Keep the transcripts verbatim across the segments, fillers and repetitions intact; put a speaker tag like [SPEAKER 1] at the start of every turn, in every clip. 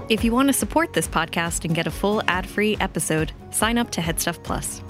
[SPEAKER 1] If you want to support this podcast and get a full ad-free episode, sign up to Headstuff Plus.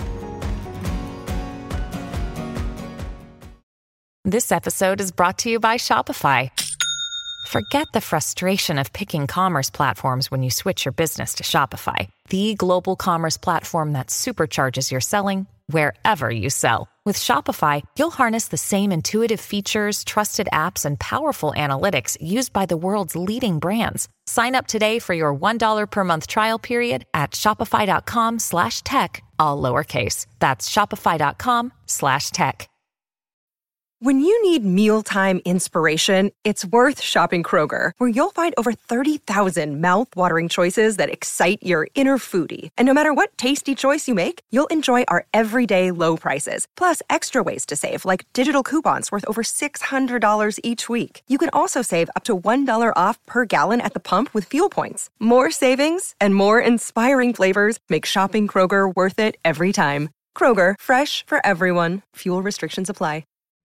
[SPEAKER 2] This episode is brought to you by Shopify. Forget the frustration of picking commerce platforms when you switch your business to Shopify, the global commerce platform that supercharges your selling wherever you sell. With Shopify, you'll harness the same intuitive features, trusted apps, and powerful analytics used by the world's leading brands. Sign up today for your one dollar per month trial period at shopify.com slash tech, all lowercase. That's shopify.com slash tech.
[SPEAKER 3] When you need mealtime inspiration, it's worth shopping Kroger, where you'll find over thirty thousand mouth-watering choices that excite your inner foodie. And no matter what tasty choice you make, you'll enjoy our everyday low prices, plus extra ways to save, like digital coupons worth over six hundred dollars each week. You can also save up to one dollar off per gallon at the pump with fuel points. More savings and more inspiring flavors make shopping Kroger worth it every time. Kroger, fresh for everyone. Fuel restrictions apply.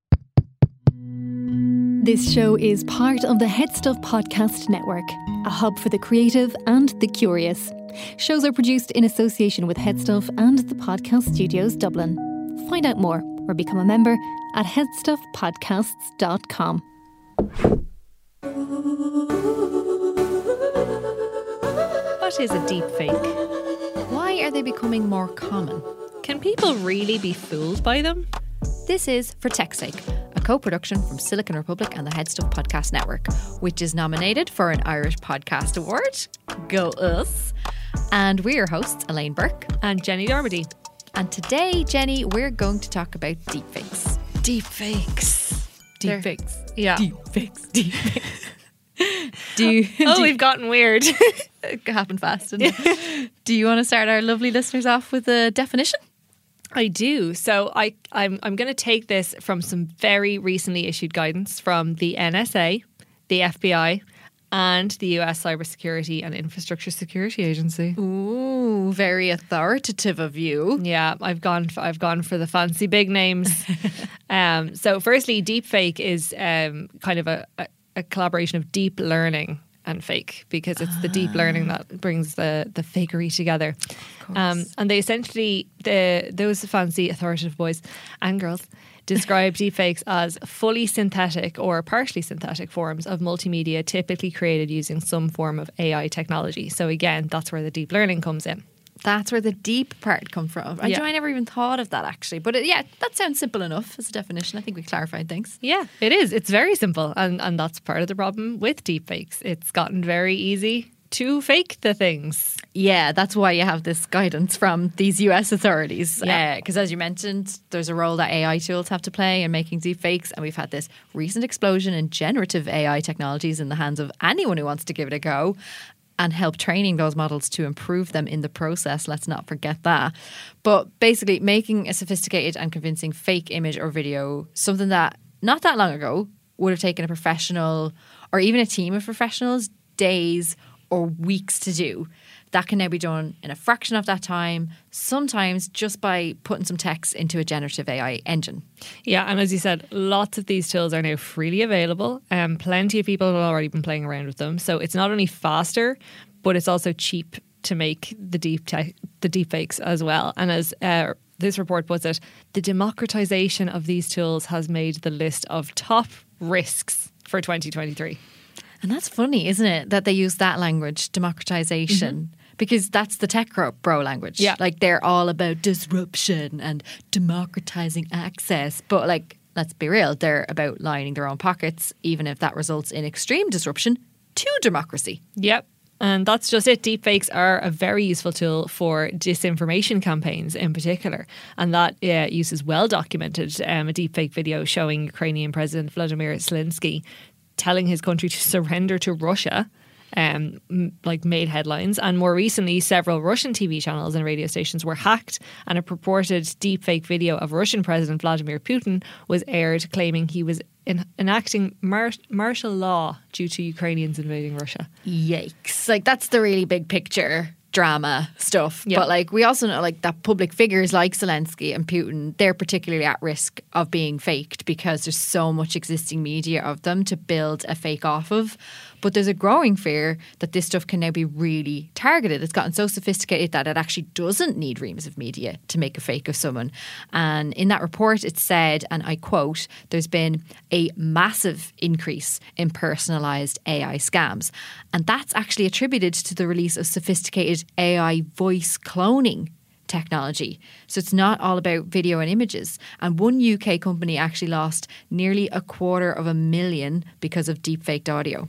[SPEAKER 4] This show is part of the Headstuff Podcast Network, a hub for the creative and the curious. Shows are produced in association with Headstuff and the Podcast Studios Dublin. Find out more or become a member at headstuff podcasts dot com.
[SPEAKER 5] What is a deep fake? Why are they becoming more common? Can people really be fooled by them? This is For Tech's Sake, a co-production from Silicon Republic and the Headstuff Podcast Network, which is nominated for an Irish Podcast Award. Go us! And we're your hosts, Elaine Burke
[SPEAKER 6] and Jenny Dormady.
[SPEAKER 5] And today, Jenny, we're going to talk about deepfakes.
[SPEAKER 6] Deepfakes.
[SPEAKER 5] Deepfakes.
[SPEAKER 6] Yeah.
[SPEAKER 5] Deepfakes. Deepfakes. Do you,
[SPEAKER 6] oh,
[SPEAKER 5] do,
[SPEAKER 6] we've gotten weird.
[SPEAKER 5] It happened fast, didn't it? Do you want to start our lovely listeners off with a definition?
[SPEAKER 6] I do. So I, I'm I'm going to take this from some very recently issued guidance from the N S A, the F B I, and the U S Cybersecurity and Infrastructure Security Agency.
[SPEAKER 5] Ooh, very authoritative of you.
[SPEAKER 6] Yeah, I've gone for, I've gone for the fancy big names. um, so firstly, deepfake is um, kind of a, a, a collaboration of deep learning and fake, because it's the deep learning that brings the the fakery together. Um, and they essentially, the those fancy authoritative boys and girls describe deepfakes as fully synthetic or partially synthetic forms of multimedia typically created using some form of A I technology. So again, that's where the deep learning comes in.
[SPEAKER 5] That's where the deep part comes from. I,
[SPEAKER 6] yeah.
[SPEAKER 5] I never even thought of that, actually. But it, yeah, that sounds simple enough as a definition. I think we clarified things.
[SPEAKER 6] Yeah, it is. It's very simple. And, and that's part of the problem with deepfakes. It's gotten very easy to fake the things.
[SPEAKER 5] Yeah, that's why you have this guidance from these U S authorities. Because
[SPEAKER 6] yeah.
[SPEAKER 5] uh, as you mentioned, there's a role that A I tools have to play in making deepfakes. And we've had this recent explosion in generative A I technologies in the hands of anyone who wants to give it a go and help training those models to improve them in the process. Let's not forget that. But basically, making a sophisticated and convincing fake image or video, something that not that long ago would have taken a professional or even a team of professionals days or weeks to do, that can now be done in a fraction of that time, sometimes just by putting some text into a generative A I engine.
[SPEAKER 6] Yeah, and as you said, lots of these tools are now freely available. Um, plenty of people have already been playing around with them. So it's not only faster, but it's also cheap to make the deep te- the deepfakes as well. And as uh, this report puts it, the democratization of these tools has made the list of top risks for twenty twenty-three.
[SPEAKER 5] And that's funny, isn't it, that they use that language, democratization, mm-hmm. because that's the tech bro language.
[SPEAKER 6] Yeah.
[SPEAKER 5] Like, they're all about disruption and democratizing access. But, like, let's be real, they're about lining their own pockets, even if that results in extreme disruption to democracy.
[SPEAKER 6] Yep. And that's just it. Deepfakes are a very useful tool for disinformation campaigns in particular. And that uh, use is well documented. Um, a deepfake video showing Ukrainian President Vladimir Zelensky telling his country to surrender to Russia, um, like made headlines. And more recently, several Russian T V channels and radio stations were hacked, and a purported deepfake video of Russian President Vladimir Putin was aired, claiming he was in, enacting mar- martial law due to Ukrainians invading Russia.
[SPEAKER 5] Yikes. Like, that's the really big picture drama stuff.
[SPEAKER 6] Yep.
[SPEAKER 5] But like, we also know like that public figures like Zelensky and Putin, they're particularly at risk of being faked because there's so much existing media of them to build a fake off of. But there's a growing fear that this stuff can now be really targeted. It's gotten so sophisticated that it actually doesn't need reams of media to make a fake of someone. And in that report, it said, and I quote, there's been a massive increase in personalised A I scams. And that's actually attributed to the release of sophisticated A I voice cloning technology. So it's not all about video and images. And one U K company actually lost nearly a quarter of a million because of deepfaked audio.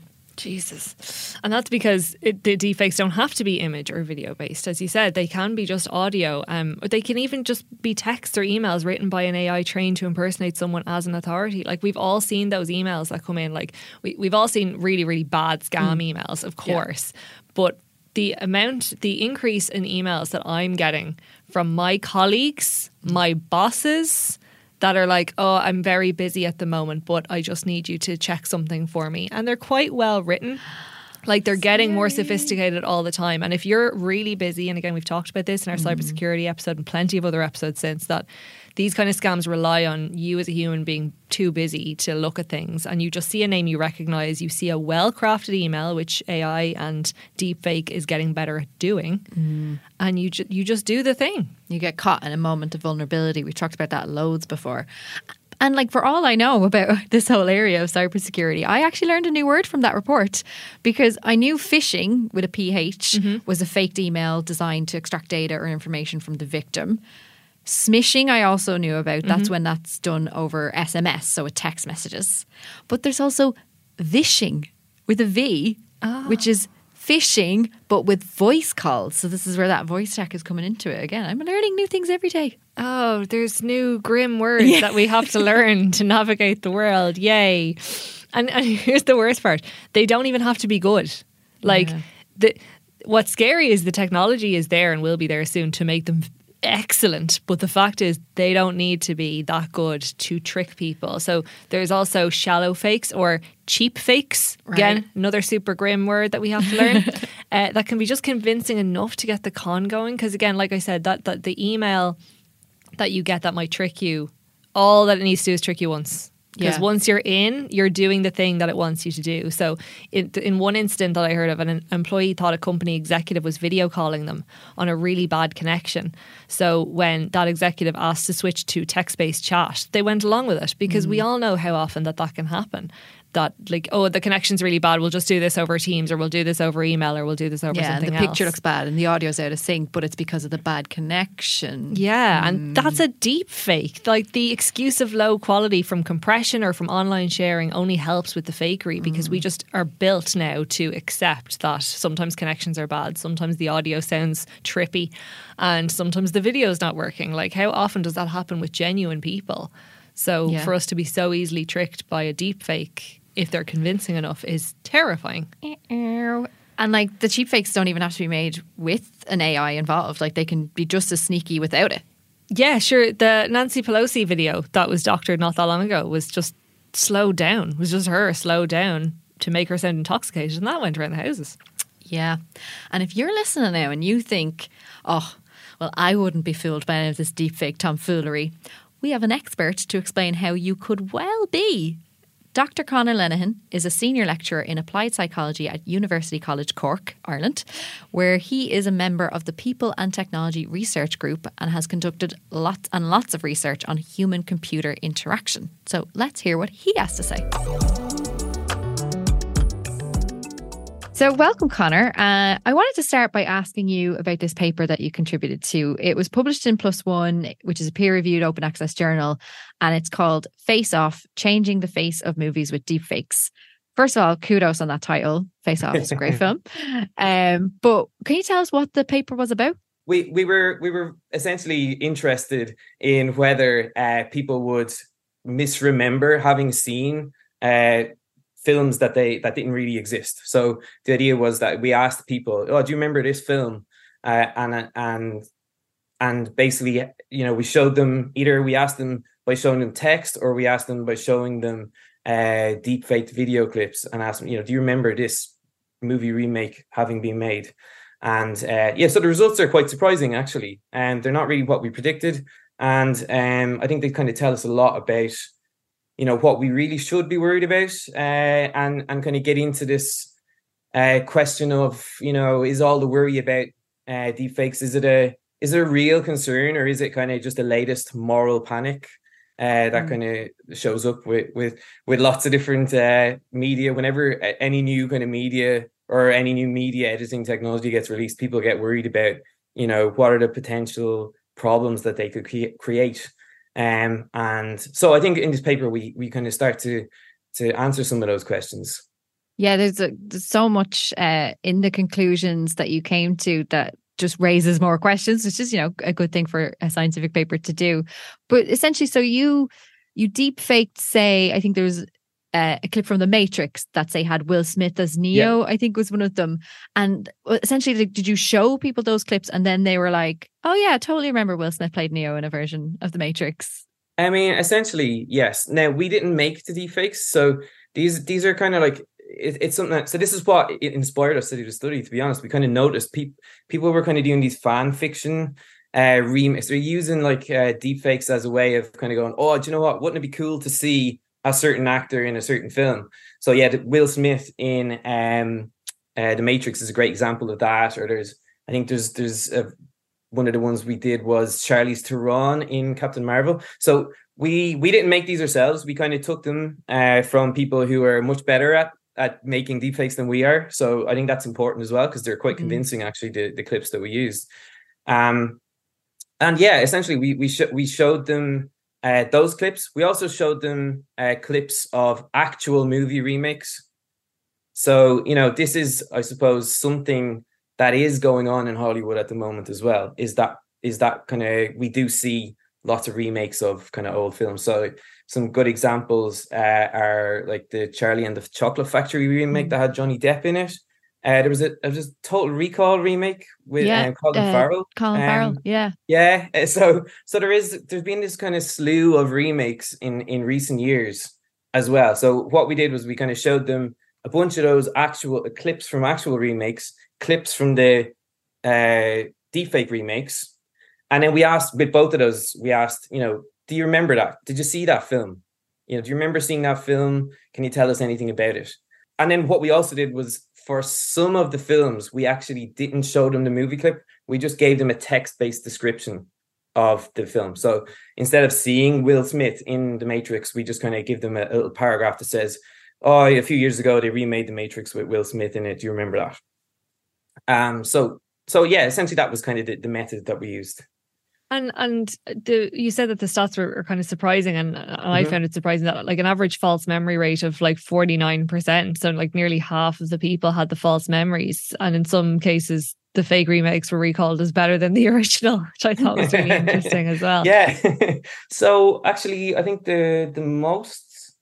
[SPEAKER 6] Jesus. And that's because it, the deepfakes don't have to be image or video based. As you said, they can be just audio. Um, or they can even just be texts or emails written by an A I trained to impersonate someone as an authority. Like we've all seen those emails that come in. Like we, we've all seen really, really bad scam mm. emails, of course. Yeah. But the amount, the increase in emails that I'm getting from my colleagues, my bosses, that are like, oh, I'm very busy at the moment, but I just need you to check something for me. And they're quite well written. Like they're getting Scary. more sophisticated all the time. And if you're really busy, and again, we've talked about this in our mm. cybersecurity episode and plenty of other episodes since, that these kind of scams rely on you as a human being too busy to look at things. And you just see a name you recognise, you see a well-crafted email, which A I and deepfake is getting better at doing. Mm. And you, ju- you just do the thing.
[SPEAKER 5] You get caught in a moment of vulnerability. We've talked about that loads before. And like for all I know about this whole area of cybersecurity, I actually learned a new word from that report, because I knew phishing with a P H mm-hmm. was a faked email designed to extract data or information from the victim. Smishing I also knew about. That's mm-hmm. when that's done over S M S, so with text messages. But there's also vishing with a V, oh. which is phishing but with voice calls. So this is where that voice tech is coming into it again. I'm learning new things every day.
[SPEAKER 6] Oh, there's new grim words yeah. that we have to learn to navigate the world. Yay. And, and here's the worst part. They don't even have to be good. Like, yeah. the what's scary is the technology is there and will be there soon to make them excellent, but the fact is they don't need to be that good to trick people. So there's also shallow fakes or cheap fakes. Right. Again, another super grim word that we have to learn. uh, that can be just convincing enough to get the con going. Because again, like I said, that, that the email that you get that might trick you, all that it needs to do is trick you once. Because yeah. once you're in, you're doing the thing that it wants you to do. So in, in one incident that I heard of, an employee thought a company executive was video calling them on a really bad connection. So when that executive asked to switch to text-based chat, they went along with it, because mm. we all know how often that that can happen. That like, oh, the connection's really bad, we'll just do this over Teams, or we'll do this over email, or we'll do this over
[SPEAKER 5] yeah,
[SPEAKER 6] something
[SPEAKER 5] else. Yeah,
[SPEAKER 6] else.
[SPEAKER 5] the picture looks bad and the audio's out of sync, but it's because of the bad connection.
[SPEAKER 6] Yeah, mm. and that's a deep fake. Like the excuse of low quality from compression or from online sharing only helps with the fakery, because mm. we just are built now to accept that sometimes connections are bad, sometimes the audio sounds trippy, and sometimes the video's not working. Like how often does that happen with genuine people? So yeah. for us to be so easily tricked by a deep fake, if they're convincing enough, is terrifying.
[SPEAKER 5] And like the cheap fakes don't even have to be made with an A I involved. Like they can be just as sneaky without it.
[SPEAKER 6] Yeah, sure. The Nancy Pelosi video that was doctored not that long ago was just slowed down. It was just her slowed down to make her sound intoxicated, and that went around the houses.
[SPEAKER 5] Yeah. And if you're listening now and you think, oh, well, I wouldn't be fooled by any of this deepfake tomfoolery, we have an expert to explain how you could well be. Doctor Conor Lenihan is a senior lecturer in applied psychology at University College Cork, Ireland, where he is a member of the People and Technology Research Group and has conducted lots and lots of research on human-computer interaction. So let's hear what he has to say. So welcome, Conor. Uh, I wanted to start by asking you about this paper that you contributed to. It was published in PLOS ONE, which is a peer-reviewed open access journal, and it's called Face Off, Changing the Face of Movies with Deepfakes. First of all, kudos on that title. Face Off is a great film. Um, but can you tell us what the paper was about?
[SPEAKER 7] We we were we were essentially interested in whether uh, people would misremember having seen uh films that they that didn't really exist. So the idea was that we asked people, "Oh, do you remember this film?" Uh, and and and basically, you know, we showed them, either we asked them by showing them text, or we asked them by showing them uh, deep-faked video clips, and asked them, you know, do you remember this movie remake having been made? And uh, yeah, so the results are quite surprising, actually, and they're not really what we predicted. And um, I think they kind of tell us a lot about, you know, what we really should be worried about, uh, and and kind of get into this uh, question of, you know, is all the worry about uh, deepfakes, is it a is it a real concern, or is it kind of just the latest moral panic uh, that mm. kind of shows up with with with lots of different uh, media? Whenever any new kind of media or any new media editing technology gets released, people get worried about, you know, what are the potential problems that they could cre- create. Um, and so I think in this paper we we kind of start to to answer some of those questions.
[SPEAKER 5] Yeah, there's, a, there's so much uh, in the conclusions that you came to that just raises more questions, which is, you know, a good thing for a scientific paper to do. But essentially, so you you deep faked, say, I think there was uh, a clip from The Matrix that, say, had Will Smith as Neo, yeah. I think was one of them. And essentially, like, did you show people those clips and then they were like, oh yeah, I totally remember Will Smith played Neo in a version of The Matrix?
[SPEAKER 7] I mean, essentially, yes. Now, we didn't make the deepfakes, so these these are kind of like, It, it's something that, so this is what it inspired us to do the study, to be honest. We kind of noticed people people were kind of doing these fan fiction uh remakes. They're using like uh, deepfakes as a way of kind of going, oh, do you know what, wouldn't it be cool to see a certain actor in a certain film? So yeah, Will Smith in um uh, The Matrix is a great example of that. Or there's I think there's there's a, one of the ones we did was Charlize Theron in Captain Marvel. So we we didn't make these ourselves. We kind of took them uh from people who are much better at at making deepfakes than we are. So I think that's important as well, because they're quite convincing, mm. actually, the, the clips that we used. Um, and yeah, essentially we we, sh- we showed them uh, those clips. We also showed them uh, clips of actual movie remakes. So, you know, this is, I suppose, something that is going on in Hollywood at the moment as well, is that is that kind of, we do see lots of remakes of kind of old films. So some good examples uh, are like the Charlie and the Chocolate Factory remake mm. that had Johnny Depp in it. Uh, there was a, there was a Total Recall remake with
[SPEAKER 5] yeah,
[SPEAKER 7] um, Colin
[SPEAKER 5] uh,
[SPEAKER 7] Farrell.
[SPEAKER 5] Colin um, Farrell, yeah,
[SPEAKER 7] yeah. So so there is there's been this kind of slew of remakes in in recent years as well. So what we did was we kind of showed them a bunch of those actual clips from actual remakes, clips from the uh, deepfake remakes. And then we asked, with both of those, we asked, you know, do you remember that? Did you see that film? You know, do you remember seeing that film? Can you tell us anything about it? And then what we also did was, for some of the films, we actually didn't show them the movie clip. We just gave them a text-based description of the film. So instead of seeing Will Smith in The Matrix, we just kind of give them a, a little paragraph that says, oh, a few years ago, they remade The Matrix with Will Smith in it. Do you remember that? Um. So, so yeah, essentially that was kind of the, the method that we used.
[SPEAKER 6] And and the you said that the stats were, were kind of surprising, and, and mm-hmm. I found it surprising that like an average false memory rate of like forty-nine percent. So like nearly half of the people had the false memories, and in some cases the fake remakes were recalled as better than the original, which I thought was really interesting as well.
[SPEAKER 7] Yeah. So actually, I think the the most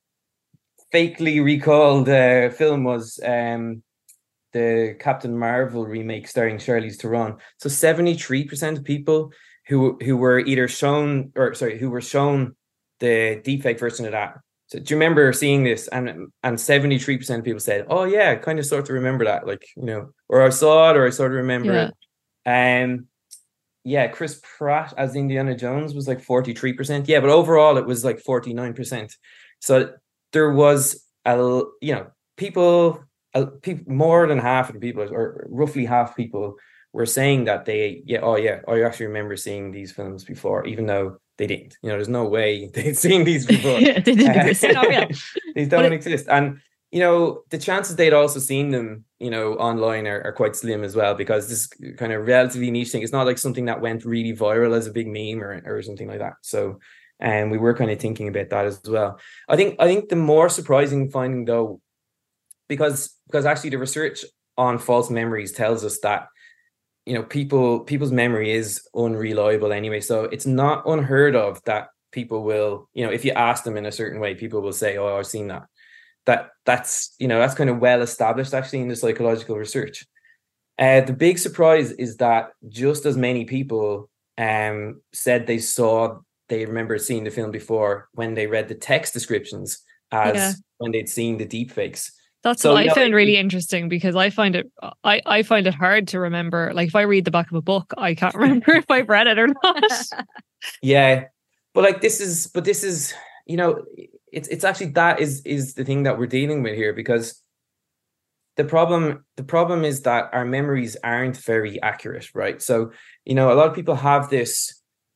[SPEAKER 7] fakely recalled uh, film was um, the Captain Marvel remake starring Charlize Theron. So seventy-three percent of people who who were either shown or sorry who were shown the deepfake version of that. So do you remember seeing this? And and seventy-three percent of people said, oh yeah, I kind of sort of remember that, like, you know, or I saw it, or I sort of remember yeah. it. Um yeah, Chris Pratt as Indiana Jones was like forty-three percent. Yeah, but overall it was like forty-nine percent. So there was a you know people, a, people more than half of the people, or roughly half people, were saying that they, yeah, oh yeah, I actually remember seeing these films before, even though they didn't. You know, there's no way they'd seen these before.
[SPEAKER 5] Yeah, they didn't uh, exist. Not real.
[SPEAKER 7] These don't it, exist. And, you know, the chances they'd also seen them, you know, online are, are quite slim as well, because this kind of relatively niche thing, it's not like something that went really viral as a big meme or, or something like that. So, and um, we were kind of thinking about that as well. I think, I think the more surprising finding though, because, because actually the research on false memories tells us that, you know, people people's memory is unreliable anyway. So it's not unheard of that people will, you know, if you ask them in a certain way, people will say, oh, I've seen that. That that's, you know, that's kind of well established actually in the psychological research. Uh, the big surprise is that just as many people um said they saw, they remember seeing the film before when they read the text descriptions as yeah. when they'd seen the deepfakes.
[SPEAKER 6] That's so, what I know, found really interesting, because I find it I, I find it hard to remember. Like if I read the back of a book, I can't remember if I've read it or not.
[SPEAKER 7] Yeah. But like this is but this is, you know, it's it's actually that is is the thing that we're dealing with here, because the problem the problem is that our memories aren't very accurate, right? So, you know, a lot of people have this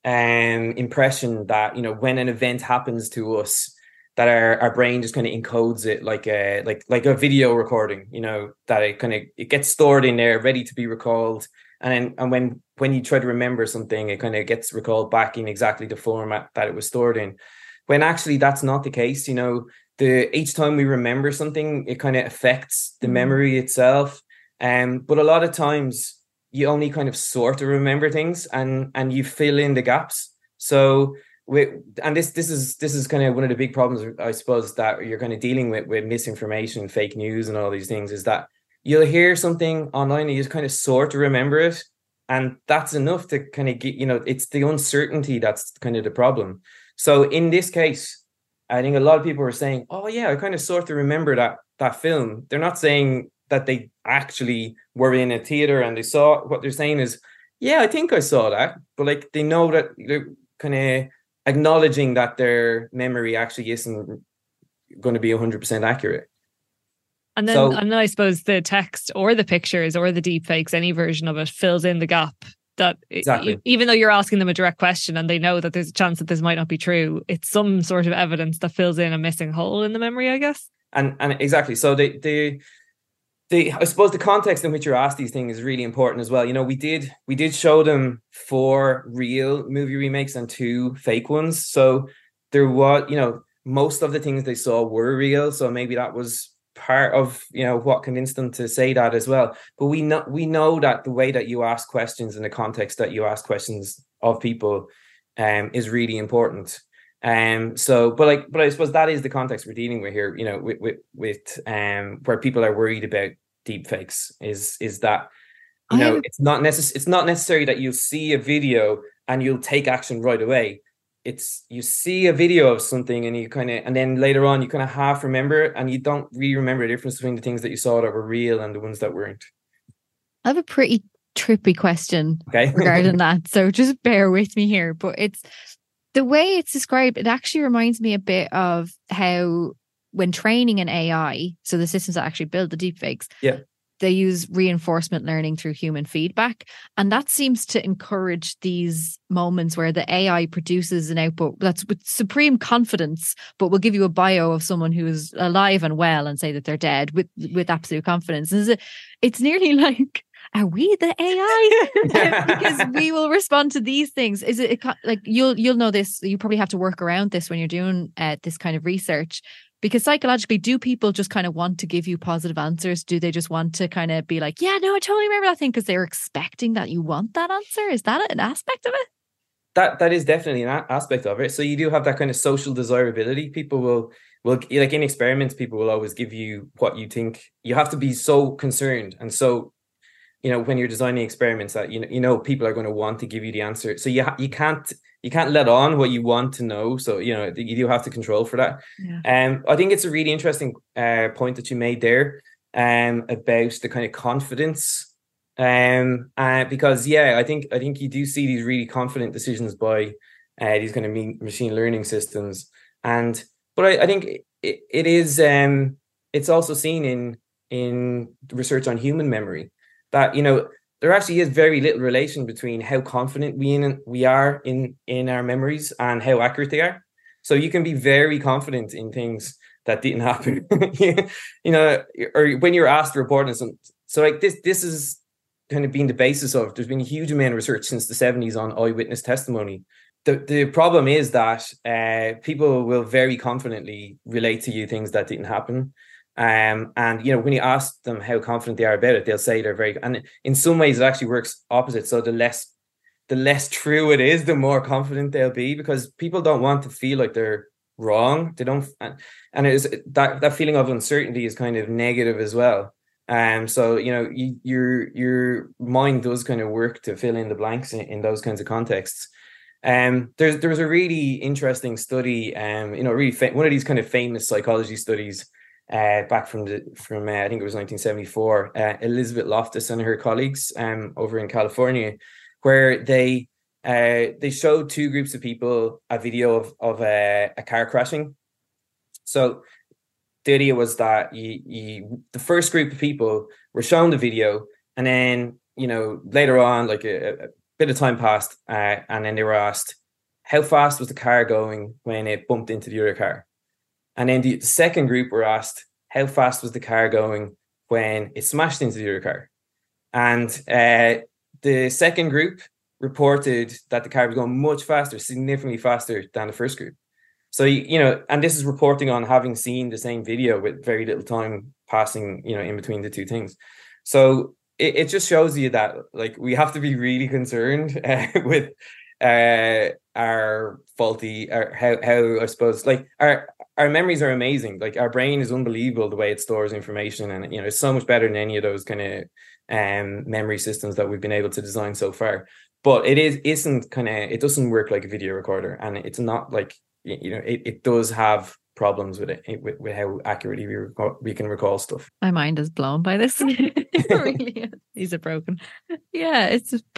[SPEAKER 7] um impression that, you know, when an event happens to us, that our, our brain just kind of encodes it like a like like a video recording, you know, that it kind of it gets stored in there, ready to be recalled. And then and when when you try to remember something, it kind of gets recalled back in exactly the format that it was stored in. When actually that's not the case. You know, the each time we remember something, it kind of affects the memory itself. Um, but a lot of times you only kind of sort of remember things, and and you fill in the gaps. So with and this this is this is kind of one of the big problems, I suppose, that you're kind of dealing with with misinformation, fake news, and all these things, is that you'll hear something online and you just kind of sort of remember it, and that's enough to kind of get, you know, it's the uncertainty that's kind of the problem. So in this case, I think a lot of people are saying, oh yeah, I kind of sort of remember that that film. They're not saying that they actually were in a theater and they saw. What they're saying is, yeah, I think I saw that, but like they know that they're kind of acknowledging that their memory actually isn't going to be one hundred percent accurate.
[SPEAKER 6] And then, so, and then I suppose the text or the pictures or the deepfakes, any version of it, fills in the gap. That exactly. Even though you're asking them a direct question and they know that there's a chance that this might not be true, it's some sort of evidence that fills in a missing hole in the memory, I guess. And
[SPEAKER 7] and exactly. So the the the I suppose the context in which you're asked these things is really important as well. You know, we did we did show them four real movie remakes and two fake ones. So there was, you know, most of the things they saw were real. So maybe that was part of, you know, what convinced them to say that as well. But we know we know that the way that you ask questions and the context that you ask questions of people um is really important. Um so but like but I suppose that is the context we're dealing with here, you know, with with, with um where people are worried about deep fakes is is that, you know, it's not necess- it's not necessary that you see a video and you'll take action right away. It's you see a video of something and you kind of, and then later on you kind of half remember it and you don't really remember the difference between the things that you saw that were real and the ones that weren't.
[SPEAKER 5] I have a pretty trippy question
[SPEAKER 7] okay.
[SPEAKER 5] regarding that, so just bear with me here. But it's the way it's described, it actually reminds me a bit of how when training an A I, so the systems that actually build the deepfakes,
[SPEAKER 7] yeah,
[SPEAKER 5] they use reinforcement learning through human feedback. And that seems to encourage these moments where the A I produces an output that's with supreme confidence, but will give you a bio of someone who is alive and well and say that they're dead with, with absolute confidence. Is it, it's nearly like, are we the A I? Because we will respond to these things. Is it like, you'll, you'll know this, you probably have to work around this when you're doing uh, this kind of research. Because psychologically, do people just kind of want to give you positive answers? Do they just want to kind of be like, yeah, no, I totally remember that thing, because they're expecting that you want that answer? Is that an aspect of it?
[SPEAKER 7] That that is definitely an aspect of it. So you do have that kind of social desirability. People will, will like in experiments, people will always give you what you think. You have to be so concerned. And so, you know, when you're designing experiments that, you know, you know, people are going to want to give you the answer. So you ha- you can't, you can't let on what you want to know. So, you know, you do have to control for that.
[SPEAKER 5] Yeah.
[SPEAKER 7] Um, I think it's a really interesting uh, point that you made there um, about the kind of confidence. Um, uh, because, yeah, I think I think you do see these really confident decisions by uh, these kind of me- machine learning systems. And but I, I think it, it is um, it's also seen in in research on human memory that, you know, there actually is very little relation between how confident we in we are in in our memories and how accurate they are. So you can be very confident in things that didn't happen, you know, or when you're asked to report on something. So like this, this is kind of been the basis of. There's been a huge amount of research since the seventies on eyewitness testimony. The the problem is that uh, people will very confidently relate to you things that didn't happen. Um, and, you know, when you ask them how confident they are about it, they'll say they're very, and in some ways it actually works opposite. So the less, the less true it is, the more confident they'll be, because people don't want to feel like they're wrong. They don't, and, and it is that, that feeling of uncertainty is kind of negative as well. Um, so, you know, you, your, your mind does kind of work to fill in the blanks in, in those kinds of contexts. Um, there's, there was a really interesting study, um, you know, really fa- one of these kind of famous psychology studies, Uh, back from the from uh, I think it was nineteen seventy-four, uh, Elizabeth Loftus and her colleagues um, over in California, where they uh, they showed two groups of people a video of of a, a car crashing. So the idea was that you, you the first group of people were shown the video, and then, you know, later on, like a, a bit of time passed, uh, and then they were asked, how fast was the car going when it bumped into the other car? And then the, the second group were asked, how fast was the car going when it smashed into the other car? And uh, the second group reported that the car was going much faster, significantly faster than the first group. So, you know, and this is reporting on having seen the same video with very little time passing, you know, in between the two things. So it, it just shows you that, like, we have to be really concerned uh, with uh, our faulty, or how, how I suppose, like, our our memories are amazing. Like, our brain is unbelievable the way it stores information, and, you know, it's so much better than any of those kind of um memory systems that we've been able to design so far. But it is isn't kind of it doesn't work like a video recorder, and it's not like, you know, it, it does have problems with it, it with, with how accurately we recall, we can recall stuff.
[SPEAKER 5] My mind is blown by this. It really is. These are broken. Yeah, it's just...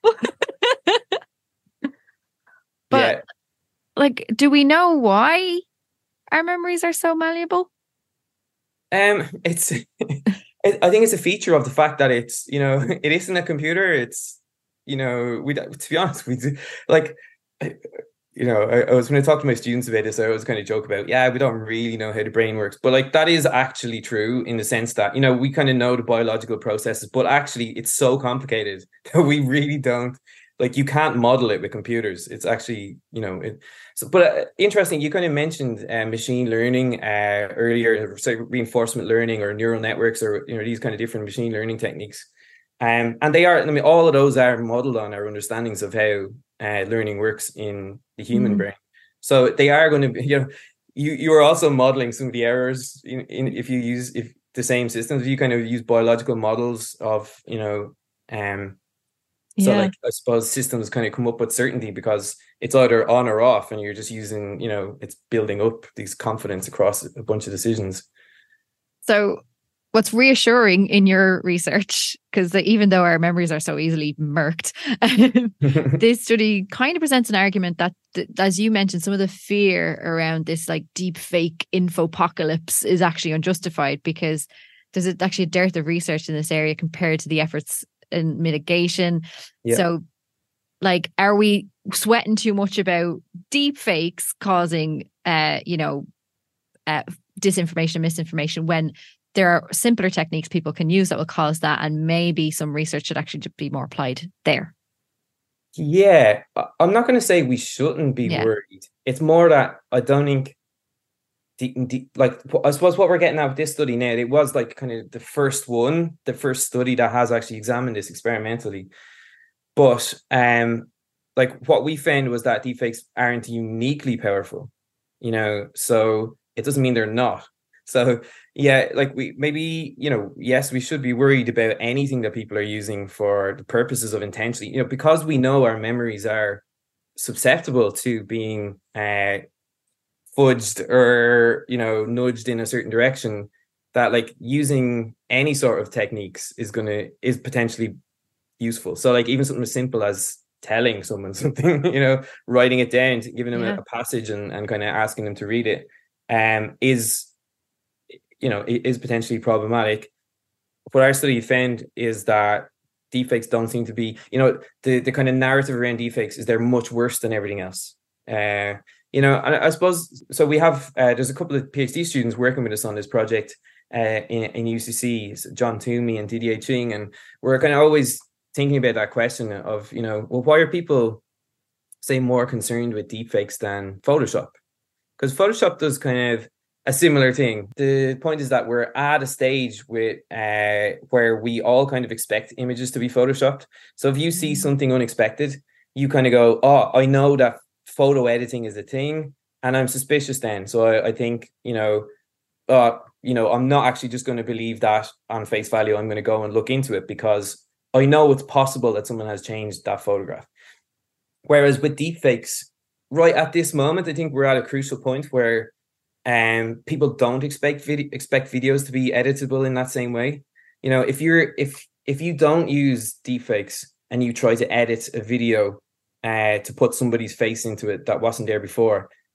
[SPEAKER 5] But
[SPEAKER 7] yeah.
[SPEAKER 5] Like, do we know why our memories are so malleable?
[SPEAKER 7] Um, it's I think it's a feature of the fact that it's, you know, it isn't a computer. It's, you know, we, to be honest, we do, like, you know, I, I was when I talk to my students about this, I always kind of joke about, yeah, we don't really know how the brain works, but like, that is actually true in the sense that, you know, we kind of know the biological processes, but actually it's so complicated that we really don't, like, you can't model it with computers. It's actually, you know, it, so, but uh, interesting, you kind of mentioned uh, machine learning uh, earlier, so reinforcement learning or neural networks, or, you know, these kind of different machine learning techniques. Um, and they are, I mean, all of those are modeled on our understandings of how uh, learning works in the human mm. brain. So they are going to be, you know, you, you are also modeling some of the errors in, in if you use if the same systems, you kind of use biological models of, you know, um, so yeah. like, I suppose systems kind of come up with certainty because it's either on or off, and you're just using, you know, it's building up these confidence across a bunch of decisions.
[SPEAKER 5] So what's reassuring in your research, because even though our memories are so easily murked, this study kind of presents an argument that, as you mentioned, some of the fear around this like deep fake infopocalypse is actually unjustified, because there's actually a dearth of research in this area compared to the efforts in mitigation. Yeah. So, like, are we sweating too much about deep fakes causing, uh, you know, uh, disinformation and misinformation, when there are simpler techniques people can use that will cause that, and maybe some research should actually be more applied there?
[SPEAKER 7] Yeah, I'm not going to say we shouldn't be yeah. worried. It's more that I don't think, the, the, like, I suppose what we're getting at with this study now, it was like kind of the first one, the first study that has actually examined this experimentally. But um, like, what we found was that deepfakes aren't uniquely powerful, you know, so it doesn't mean they're not. So yeah, like, we maybe, you know, yes, we should be worried about anything that people are using for the purposes of intentionally, you know, because we know our memories are susceptible to being uh, fudged or, you know, nudged in a certain direction, that like using any sort of techniques is going to, is potentially useful. So like, even something as simple as telling someone something, you know, writing it down, giving them yeah. a, a passage and, and kind of asking them to read it, um, is, you know, is potentially problematic. What our study found is that deepfakes don't seem to be, you know, the, the kind of narrative around deepfakes is they're much worse than everything else. Uh, you know, and I suppose, so we have, uh, there's a couple of PhD students working with us on this project uh, in, in U C C, John Toomey and Didier Ching, and we're kind of always thinking about that question of, you know, well, why are people, say, more concerned with deepfakes than Photoshop? Because Photoshop does kind of a similar thing. The point is that we're at a stage with uh, where we all kind of expect images to be Photoshopped. So if you see something unexpected, you kind of go, oh, I know that photo editing is a thing, and I'm suspicious then. So I, I think, you know, uh, you know, I'm not actually just going to believe that on face value. I'm going to go and look into it because I know it's possible that someone has changed that photograph. Whereas with deepfakes, right at this moment, I think we're at a crucial point where um, people don't expect vid- expect videos to be editable in that same way. You know, if you're if if you don't use deepfakes and you try to edit a video uh, to put somebody's face into it that wasn't there before,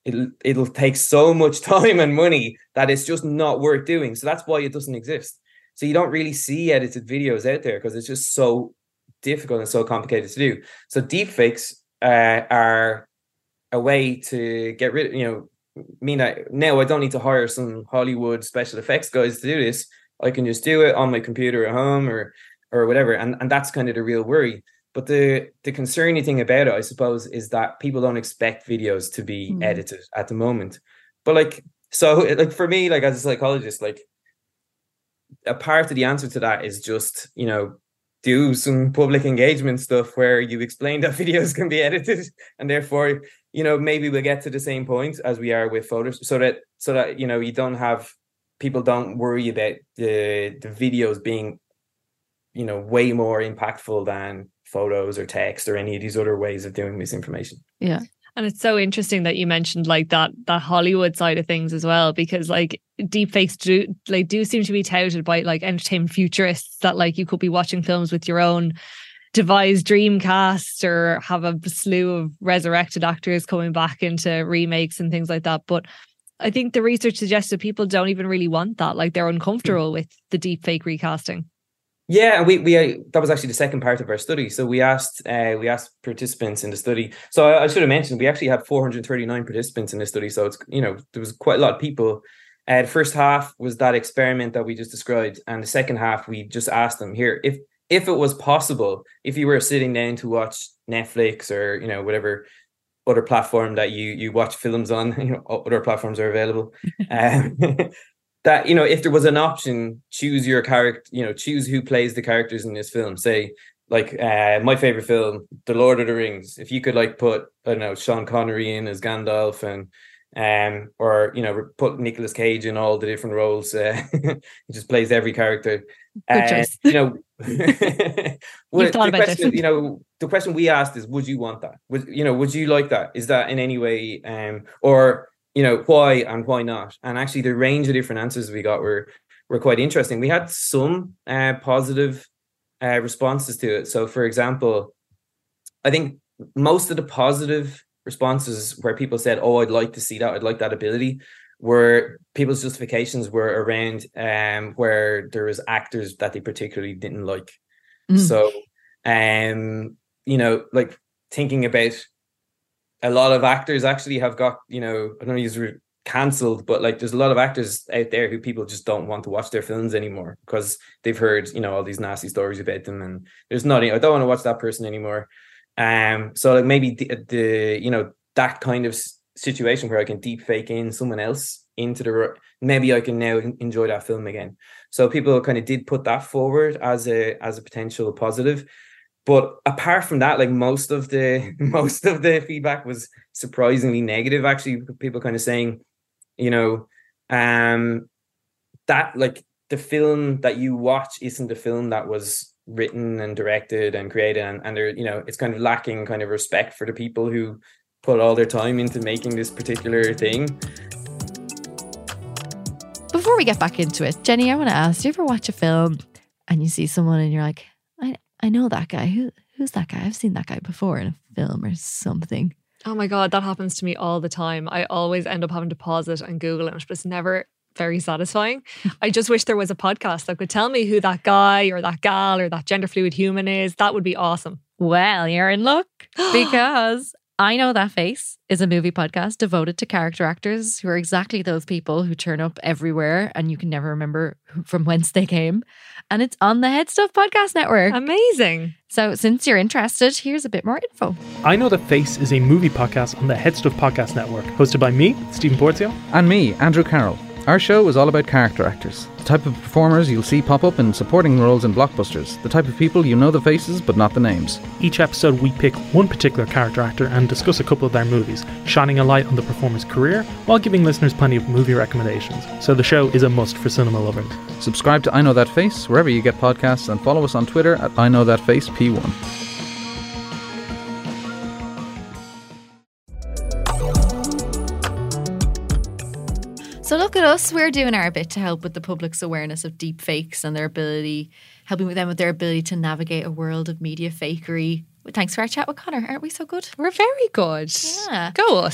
[SPEAKER 7] it'll it'll take so much time and money that it's just not worth doing. So that's why it doesn't exist. So you don't really see edited videos out there because it's just so difficult and so complicated to do. So deepfakes uh, are a way to get rid of, you know, mean that now I don't need to hire some Hollywood special effects guys to do this. I can just do it on my computer at home or or whatever. And and that's kind of the real worry. But the the concerning thing about it, I suppose, is that people don't expect videos to be mm. edited at the moment. But like, so like for me, like as a psychologist, like a part of the answer to that is just, you know, do some public engagement stuff where you explain that videos can be edited, and therefore, you know, maybe we'll get to the same point as we are with photos, so that so that you know you don't have people don't worry about the the videos being, you know, way more impactful than photos or text or any of these other ways of doing misinformation.
[SPEAKER 5] Yeah.
[SPEAKER 6] And it's so interesting that you mentioned like that that Hollywood side of things as well, because like deepfakes do like do seem to be touted by like entertainment futurists that like you could be watching films with your own devised dream cast or have a slew of resurrected actors coming back into remakes and things like that. But I think the research suggests that people don't even really want that. Like they're uncomfortable with the deepfake recasting.
[SPEAKER 7] Yeah, and we we uh, that was actually the second part of our study. So we asked uh, we asked participants in the study. So I, I should have mentioned we actually had four hundred thirty-nine participants in this study. So it's, you know, there was quite a lot of people. Uh, the first half was that experiment that we just described, and the second half we just asked them here if if it was possible, if you were sitting down to watch Netflix or, you know, whatever other platform that you you watch films on, you know, other platforms are available. um, That, you know, if there was an option, choose your character, you know, choose who plays the characters in this film. Say, like, uh, my favorite film, The Lord of the Rings. If you could, like, put, I don't know, Sean Connery in as Gandalf and, um, or, you know, put Nicolas Cage in all the different roles. Uh, he just plays every character.
[SPEAKER 5] Good
[SPEAKER 7] uh,
[SPEAKER 5] choice.
[SPEAKER 7] You know, well,
[SPEAKER 5] You've thought
[SPEAKER 7] the
[SPEAKER 5] about
[SPEAKER 7] question,
[SPEAKER 5] this.
[SPEAKER 7] you know, the question we asked is, would you want that? Would, you know, would you like that? Is that in any way, um, or, you know, why and why not? And actually the range of different answers we got were were quite interesting. We had some uh, positive uh, responses to it. So for example, I think most of the positive responses where people said, oh, I'd like to see that, I'd like that ability, were people's justifications were around um, where there was actors that they particularly didn't like. Mm. So, um, you know, like thinking about a lot of actors actually have got, you know, I don't know, use cancelled, but like there's a lot of actors out there who people just don't want to watch their films anymore because they've heard, you know, all these nasty stories about them, and there's nothing, I don't want to watch that person anymore. Um, so like maybe the, the you know, that kind of situation where I can deep fake in someone else into the, maybe I can now enjoy that film again. So people kind of did put that forward as a as a potential positive. But apart from that, like most of the most of the feedback was surprisingly negative. Actually, people kind of saying, you know, um, that like the film that you watch isn't the film that was written and directed and created, and and there, you know, it's kind of lacking kind of respect for the people who put all their time into making this particular thing.
[SPEAKER 5] Before we get back into it, Jenny, I want to ask: do you ever watch a film and you see someone and you're like, I I know that guy. Who who's that guy? I've seen that guy before in a film or something.
[SPEAKER 6] Oh my God, that happens to me all the time. I always end up having to pause it and Google it, but it's never very satisfying. I just wish there was a podcast that could tell me who that guy or that gal or that gender fluid human is. That would be awesome.
[SPEAKER 5] Well, you're in luck because I Know That Face is a movie podcast devoted to character actors who are exactly those people who turn up everywhere and you can never remember from whence they came. And it's on the Head Stuff Podcast Network.
[SPEAKER 6] Amazing.
[SPEAKER 5] So since you're interested, here's a bit more info.
[SPEAKER 8] I Know That Face is a movie podcast on the Head Stuff Podcast Network, hosted by me, Stephen Porzio.
[SPEAKER 9] And me, Andrew Carroll. Our show is all about character actors, the type of performers you'll see pop up in supporting roles in blockbusters, the type of people you know the faces but not the names.
[SPEAKER 8] Each episode we pick one particular character actor and discuss a couple of their movies, shining a light on the performer's career while giving listeners plenty of movie recommendations. So the show is a must for cinema lovers.
[SPEAKER 9] Subscribe to I Know That Face wherever you get podcasts and follow us on Twitter at I Know That Face P one.
[SPEAKER 5] So look at us, we're doing our bit to help with the public's awareness of deep fakes and their ability, helping with them with their ability to navigate a world of media fakery. Thanks for our chat with Connor. Aren't we so good?
[SPEAKER 6] We're very good.
[SPEAKER 5] Yeah.
[SPEAKER 6] Go us.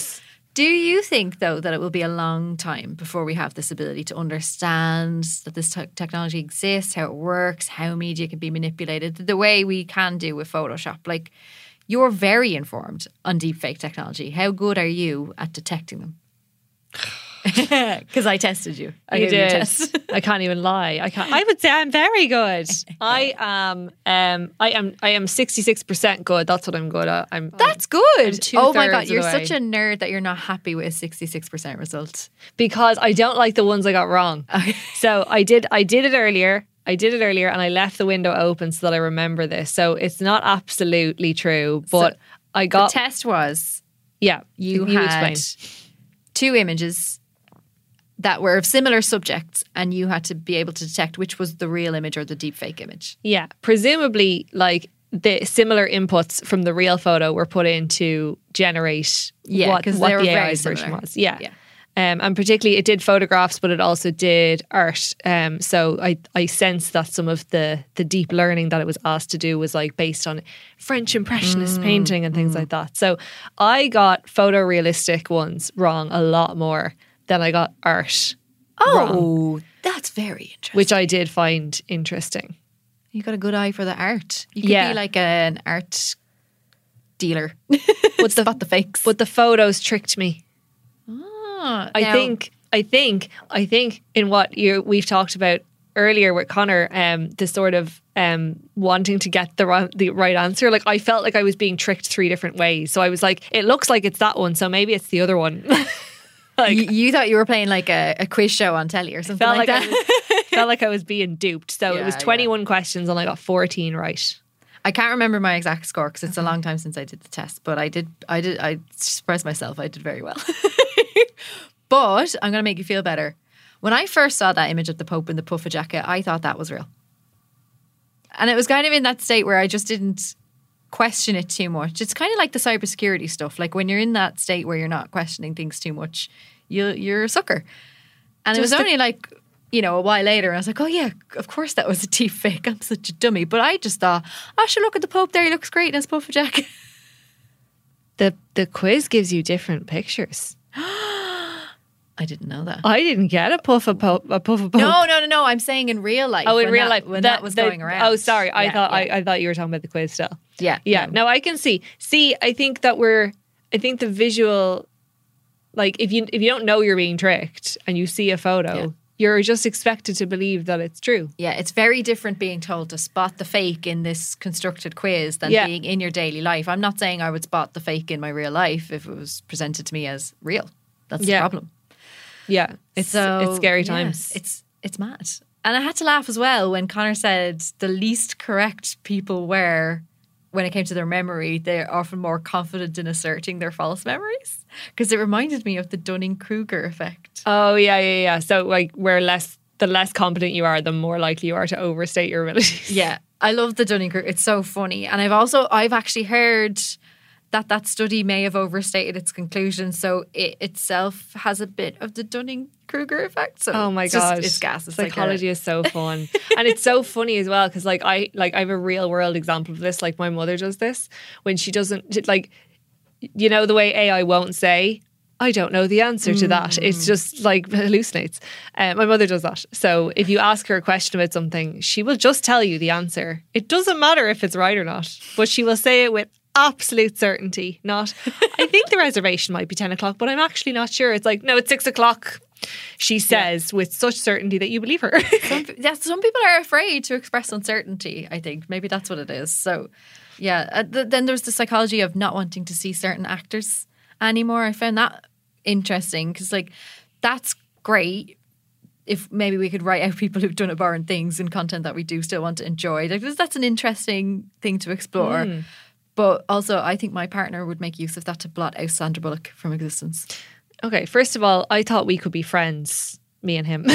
[SPEAKER 5] Do you think, though, that it will be a long time before we have this ability to understand that this te- technology exists, how it works, how media can be manipulated, the way we can do with Photoshop? Like, you're very informed on deepfake technology. How good are you at detecting them? Because I tested you. I
[SPEAKER 6] you
[SPEAKER 5] gave you a
[SPEAKER 6] did.
[SPEAKER 5] test.
[SPEAKER 6] I can't even lie. I can't. I would say I'm very good. I am. Um. I am. I am sixty-six percent good. That's what I'm good at. I'm.
[SPEAKER 5] That's
[SPEAKER 6] I'm
[SPEAKER 5] good. Oh my
[SPEAKER 6] two-thirds
[SPEAKER 5] God,
[SPEAKER 6] of
[SPEAKER 5] you're
[SPEAKER 6] the way.
[SPEAKER 5] such a nerd that you're not happy with a sixty-six percent result.
[SPEAKER 6] because I don't like the ones I got wrong. So I did. I did it earlier. I did it earlier, and I left the window open so that I remember this. So it's not absolutely true, but
[SPEAKER 5] So
[SPEAKER 6] I
[SPEAKER 5] The
[SPEAKER 6] got.
[SPEAKER 5] test was
[SPEAKER 6] yeah.
[SPEAKER 5] you,
[SPEAKER 6] you
[SPEAKER 5] had
[SPEAKER 6] explain.
[SPEAKER 5] two images that were of similar subjects, and you had to be able to detect which was the real image or the deepfake image.
[SPEAKER 6] Yeah, presumably, like the similar inputs from the real photo were put in to generate
[SPEAKER 5] Yeah,
[SPEAKER 6] what,
[SPEAKER 5] 'cause
[SPEAKER 6] what
[SPEAKER 5] they were
[SPEAKER 6] the
[SPEAKER 5] very
[SPEAKER 6] A I's version
[SPEAKER 5] similar.
[SPEAKER 6] was. Yeah.
[SPEAKER 5] Yeah.
[SPEAKER 6] Um, and particularly, it did photographs, but it also did art. Um, so I, I sense that some of the the deep learning that it was asked to do was like based on French Impressionist
[SPEAKER 5] Mm,
[SPEAKER 6] painting and things like that. So I got photorealistic ones wrong a lot more than I got art. wrong,
[SPEAKER 5] Oh, that's very interesting.
[SPEAKER 6] which I did find interesting.
[SPEAKER 5] You got a good eye for the art. You could
[SPEAKER 6] Yeah.
[SPEAKER 5] be like an art dealer. But spot the fakes.
[SPEAKER 6] But the photos tricked me.
[SPEAKER 5] Ah,
[SPEAKER 6] I
[SPEAKER 5] now-
[SPEAKER 6] think, I think, I think in what you we've talked about earlier with Connor, um, the sort of um wanting to get the right, the right answer. Like I felt like I was being tricked three different ways. So I was like, it looks like it's that one, so maybe it's the other one. like,
[SPEAKER 5] you, you thought you were playing like a, a quiz show on telly or something
[SPEAKER 6] felt
[SPEAKER 5] like,
[SPEAKER 6] like,
[SPEAKER 5] that.
[SPEAKER 6] I was, felt like I was being duped. So
[SPEAKER 5] Yeah,
[SPEAKER 6] it was
[SPEAKER 5] yeah.
[SPEAKER 6] twenty-one questions and I got fourteen right.
[SPEAKER 5] I can't remember my exact score because it's a long time since I did the test. But I did. I did. I surprised myself. I did very well. But I'm going to make you feel better. When I first saw that image of the Pope in the puffer jacket, I thought that was real. And it was kind of in that state where I just didn't question it too much. It's kind of like the cybersecurity stuff. Like when you're in that state where you're not questioning things too much, you, you're a sucker. And it was
[SPEAKER 6] Just the-
[SPEAKER 5] only like, you know, a while later, and I was like, oh yeah, of course that was a deep fake. I'm such a dummy. But I just thought, I should look at the Pope there. He looks great in his puffer jacket.
[SPEAKER 6] The the quiz gives you different pictures.
[SPEAKER 5] I didn't know that.
[SPEAKER 6] I didn't get a puff of po- a puff of pope.
[SPEAKER 5] No, no, no, no. I'm saying in real life.
[SPEAKER 6] Oh, in
[SPEAKER 5] when
[SPEAKER 6] real
[SPEAKER 5] that-
[SPEAKER 6] life
[SPEAKER 5] when that, was
[SPEAKER 6] the-
[SPEAKER 5] going around.
[SPEAKER 6] Oh, sorry. I
[SPEAKER 5] Yeah,
[SPEAKER 6] thought
[SPEAKER 5] yeah.
[SPEAKER 6] I, I thought you were talking about the quiz still.
[SPEAKER 5] yeah,
[SPEAKER 6] Yeah. No, I can see. See, I think that we're. I think the visual, like if you if you don't know you're being tricked and you see a photo,
[SPEAKER 5] Yeah.
[SPEAKER 6] you're just expected to believe that it's true.
[SPEAKER 5] Yeah, it's very different being told to spot the fake in this constructed quiz than
[SPEAKER 6] Yeah.
[SPEAKER 5] being in your daily life. I'm not saying I would spot the fake in my real life if it was presented to me as real. That's
[SPEAKER 6] Yeah.
[SPEAKER 5] the problem.
[SPEAKER 6] Yeah, it's
[SPEAKER 5] So,
[SPEAKER 6] it's scary
[SPEAKER 5] yeah,
[SPEAKER 6] times.
[SPEAKER 5] It's it's mad. And I had to laugh as well when Connor said the least correct people were, when it came to their memory, they're often more confident in asserting their false memories. Because it reminded me of the Dunning-Kruger effect.
[SPEAKER 6] Oh yeah, yeah, yeah. So like, where less the less competent you are, the more likely you are to overstate your abilities.
[SPEAKER 5] Yeah, I love the Dunning-Kruger. It's so funny. And I've also, I've actually heard that that study may have overstated its conclusions. So it itself has a bit of the Dunning-Kruger effect. So
[SPEAKER 6] Oh my
[SPEAKER 5] it's just-
[SPEAKER 6] god,
[SPEAKER 5] it's gas. It's like
[SPEAKER 6] psychology
[SPEAKER 5] a-
[SPEAKER 6] is so fun, and it's so funny as well because like I like I have a real world example of this. Like my mother does this when she doesn't like, you know, the way A I won't say, I don't know the answer to that.
[SPEAKER 5] Mm.
[SPEAKER 6] It's just like hallucinates. Um, my mother does that. So if you ask her a question about something, she will just tell you the answer. It doesn't matter if it's right or not, but she will say it with absolute certainty. Not, I think the reservation might be ten o'clock, but I'm actually not sure. It's like, no, it's six o'clock. She says with such certainty that you believe her.
[SPEAKER 5] Some, yeah, some people are afraid to express uncertainty, I think. Maybe that's what it is. So, yeah. Uh, th- then there's the psychology of not wanting to see certain actors anymore. I found that interesting because, like, that's great if maybe we could write out people who've done abhorrent things in content that we do still want to enjoy. Like, that's an interesting thing to explore.
[SPEAKER 6] Mm.
[SPEAKER 5] But also, I think my partner would make use of that to blot out Sandra Bullock from existence.
[SPEAKER 6] Okay, first of all, I thought we could be friends, me and him.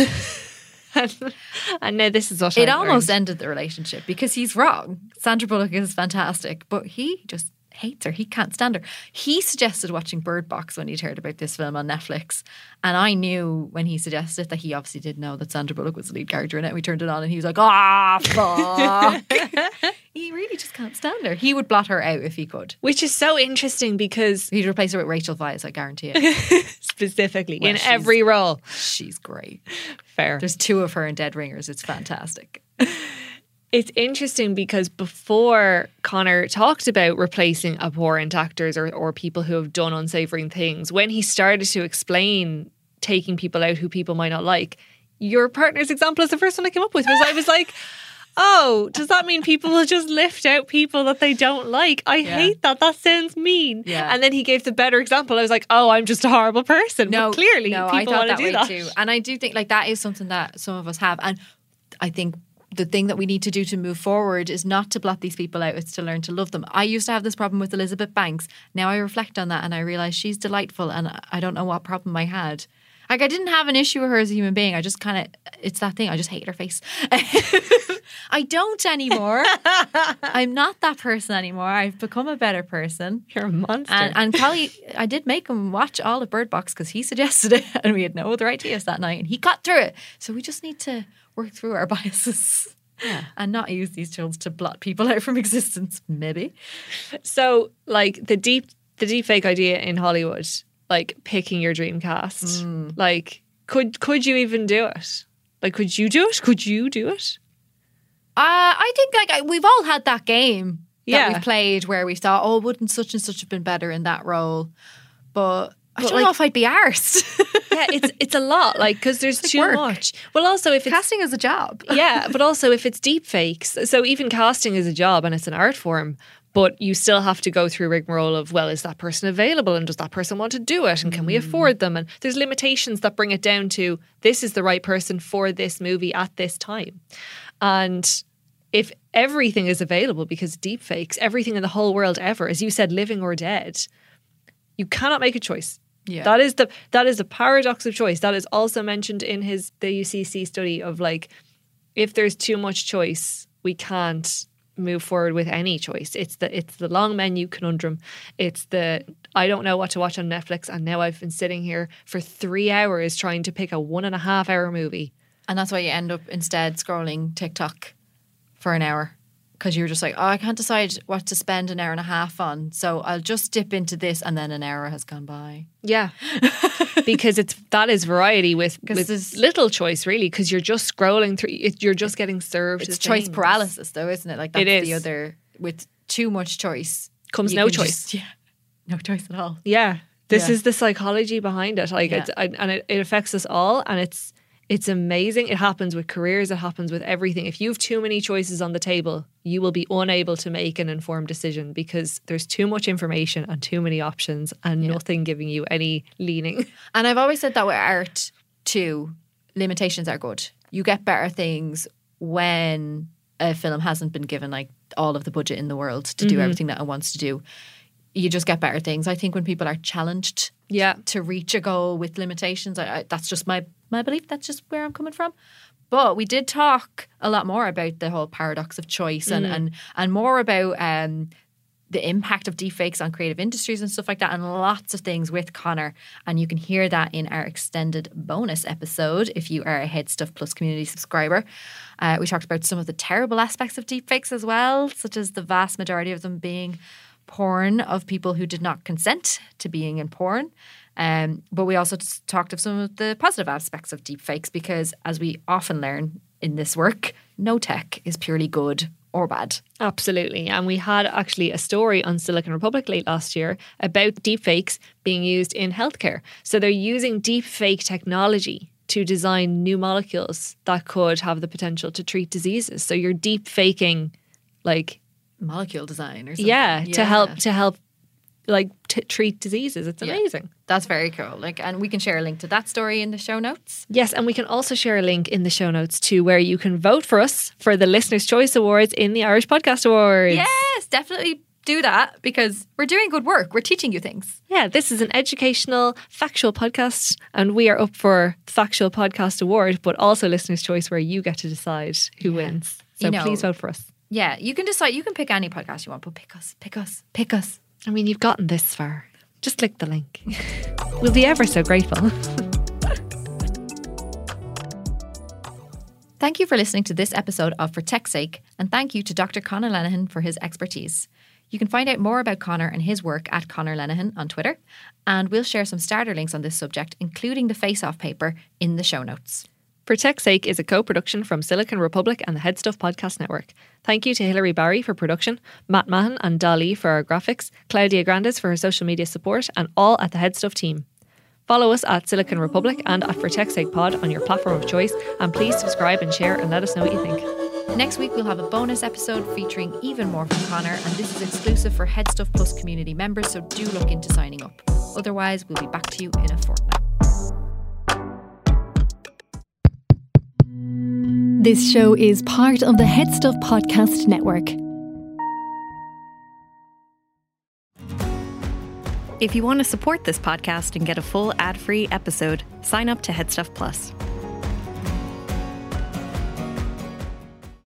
[SPEAKER 6] and, and now this is what
[SPEAKER 5] It
[SPEAKER 6] I've
[SPEAKER 5] almost
[SPEAKER 6] learned.
[SPEAKER 5] ended the relationship because he's wrong. Sandra Bullock is fantastic, but he just hates her. He can't stand her. He suggested watching Bird Box when he'd heard about this film on Netflix. And I knew when he suggested it that he obviously did know that Sandra Bullock was the lead character in it. We turned it on and he was like, ah, fuck. He really just can't stand her. He would blot her out if he could.
[SPEAKER 6] Which is so interesting because
[SPEAKER 5] he'd replace her with Rachel Weisz, I guarantee it.
[SPEAKER 6] Specifically,
[SPEAKER 5] well,
[SPEAKER 6] in every role.
[SPEAKER 5] She's great.
[SPEAKER 6] Fair.
[SPEAKER 5] There's two of her in Dead Ringers. It's fantastic.
[SPEAKER 6] It's interesting because before Connor talked about replacing abhorrent actors or, or people who have done unsavory things, when he started to explain taking people out who people might not like, your partner's example is the first one I came up with. Was I was like, oh, does that mean people will just lift out people that they don't like? I yeah. hate that. That sounds mean.
[SPEAKER 5] Yeah.
[SPEAKER 6] And then he gave the better example. I was like, oh, I'm just a horrible person.
[SPEAKER 5] No,
[SPEAKER 6] but clearly
[SPEAKER 5] no,
[SPEAKER 6] people
[SPEAKER 5] I
[SPEAKER 6] want
[SPEAKER 5] that
[SPEAKER 6] to do
[SPEAKER 5] way
[SPEAKER 6] that.
[SPEAKER 5] Too. And I do think like that is something that some of us have. And I think the thing that we need to do to move forward is not to blot these people out, it's to learn to love them. I used to have this problem with Elizabeth Banks. Now I reflect on that and I realise she's delightful and I don't know what problem I had. Like I didn't have an issue with her as a human being. I just kind of, it's that thing. I just hated her face. I don't anymore. I'm not that person anymore. I've become a better person.
[SPEAKER 6] You're a monster.
[SPEAKER 5] And, and Collie, I did make him watch all of Bird Box because he suggested it and we had no other ideas that night and he got through it. So we just need to work through our biases. Yeah. And not use these tools to blot people out from existence, maybe.
[SPEAKER 6] So, like, the deep the deep fake idea in Hollywood, like, picking your dream cast. Mm. Like, could could you even do it? Like, could you do it? Could you do it?
[SPEAKER 5] Uh, I think, like, I, we've all had that game that
[SPEAKER 6] yeah.
[SPEAKER 5] we've played where we thought, oh, wouldn't such and such have been better in that role? But I
[SPEAKER 6] But
[SPEAKER 5] don't
[SPEAKER 6] like-
[SPEAKER 5] know if I'd be arsed.
[SPEAKER 6] Yeah, it's it's a lot, like, because there's
[SPEAKER 5] It's
[SPEAKER 6] too
[SPEAKER 5] work.
[SPEAKER 6] much. Well, also, if it's
[SPEAKER 5] Casting is a job.
[SPEAKER 6] yeah, but also if it's deep fakes, so even casting is a job and it's an art form, but you still have to go through a rigmarole of, well, is that person available and does that person want to do it and can we afford them? And there's limitations that bring it down to this is the right person for this movie at this time. And if everything is available because deep fakes, everything in the whole world ever, as you said, living or dead, you cannot make a choice.
[SPEAKER 5] Yeah.
[SPEAKER 6] That is the that is the paradox of choice. That is also mentioned in his the U C C study of, like, if there's too much choice, we can't move forward with any choice. It's the it's the long menu conundrum. It's the I don't know what to watch on Netflix and now I've been sitting here for three hours trying to pick a one and a half hour movie.
[SPEAKER 5] And that's why you end up instead scrolling TikTok for an hour. Because you're just like, oh, I can't decide what to spend an hour and a half on. So I'll just dip into this and then an hour has gone by.
[SPEAKER 6] Yeah. Because it's that is variety with, with
[SPEAKER 5] there's-
[SPEAKER 6] little choice, really, because you're just scrolling through, it, you're just getting served
[SPEAKER 5] It's
[SPEAKER 6] the
[SPEAKER 5] choice
[SPEAKER 6] things.
[SPEAKER 5] paralysis though, isn't it? Like that's
[SPEAKER 6] It
[SPEAKER 5] the
[SPEAKER 6] is.
[SPEAKER 5] other, with too much choice.
[SPEAKER 6] Comes
[SPEAKER 5] you
[SPEAKER 6] no
[SPEAKER 5] can
[SPEAKER 6] choice.
[SPEAKER 5] just- yeah. No choice at all.
[SPEAKER 6] Yeah. This
[SPEAKER 5] Yeah.
[SPEAKER 6] is the psychology behind it. Like,
[SPEAKER 5] Yeah.
[SPEAKER 6] it's, I, and it, it affects us all, and it's it's amazing. It happens with careers. It happens with everything. If you have too many choices on the table, you will be unable to make an informed decision because there's too much information and too many options and
[SPEAKER 5] Yeah.
[SPEAKER 6] nothing giving you any leaning.
[SPEAKER 5] And I've always said that with art too, limitations are good. You get better things when a film hasn't been given like all of the budget in the world to do everything that it wants to do. You just get better things. I think when people are challenged
[SPEAKER 6] Yeah.
[SPEAKER 5] to reach a goal with limitations, I, I, that's just my, my belief. That's just where I'm coming from. But we did talk a lot more about the whole paradox of choice and, and, and more about um, the impact of deepfakes on creative industries and stuff like that, and lots of things with Connor. And you can hear that in our extended bonus episode if you are a Head Stuff Plus community subscriber. Uh, we talked about some of the terrible aspects of deepfakes as well, such as the vast majority of them being porn of people who did not consent to being in porn. Um, but we also t- talked of some of the positive aspects of deepfakes because, as we often learn in this work, no tech is purely good or bad.
[SPEAKER 6] Absolutely. And we had actually a story on Silicon Republic late last year about deepfakes being used in healthcare. So they're using deepfake technology to design new molecules that could have the potential to treat diseases. So you're deepfaking, like,
[SPEAKER 5] Molecule design or something.
[SPEAKER 6] yeah, to help to help like t- treat diseases. It's
[SPEAKER 5] Yeah.
[SPEAKER 6] amazing.
[SPEAKER 5] That's very cool. Like, and we can share a link to that story in the show notes.
[SPEAKER 6] Yes, and we can also share a link in the show notes to where you can vote for us for the Listener's Choice Awards in the Irish Podcast Awards.
[SPEAKER 5] Yes, definitely do that because we're doing good work. We're teaching you things.
[SPEAKER 6] Yeah, this is an educational, factual podcast, and we are up for the Factual Podcast Award, but also Listener's Choice, where you get to decide who
[SPEAKER 5] Yeah.
[SPEAKER 6] wins. So
[SPEAKER 5] You know-
[SPEAKER 6] please vote for us.
[SPEAKER 5] Yeah, you can decide. You can pick any podcast you want, but pick us, pick us, pick us.
[SPEAKER 6] I mean, you've gotten this far. Just click the link. We'll be ever so grateful.
[SPEAKER 5] Thank you for listening to this episode of For Tech's Sake, and thank you to Doctor Conor Lenihan for his expertise. You can find out more about Conor and his work at Conor Lenihan on Twitter, and we'll share some starter links on this subject, including the face-off paper, in the show notes.
[SPEAKER 6] For Tech's Sake is a co-production from Silicon Republic and the Headstuff Podcast Network. Thank you to Hilary Barry for production, Matt Mahan and Dali for our graphics, Claudia Grandes for her social media support, and all at the Headstuff team. Follow us at Silicon Republic and at For Tech's Sake Pod on your platform of choice, and please subscribe and share and let us know what you think.
[SPEAKER 5] Next week, we'll have a bonus episode featuring even more from Conor, and this is exclusive for Headstuff Plus community members, so do look into signing up. Otherwise, we'll be back to you in a fortnight.
[SPEAKER 4] This show is part of the Headstuff Podcast Network.
[SPEAKER 1] If you want to support this podcast and get a full ad-free episode, sign up to Headstuff Plus.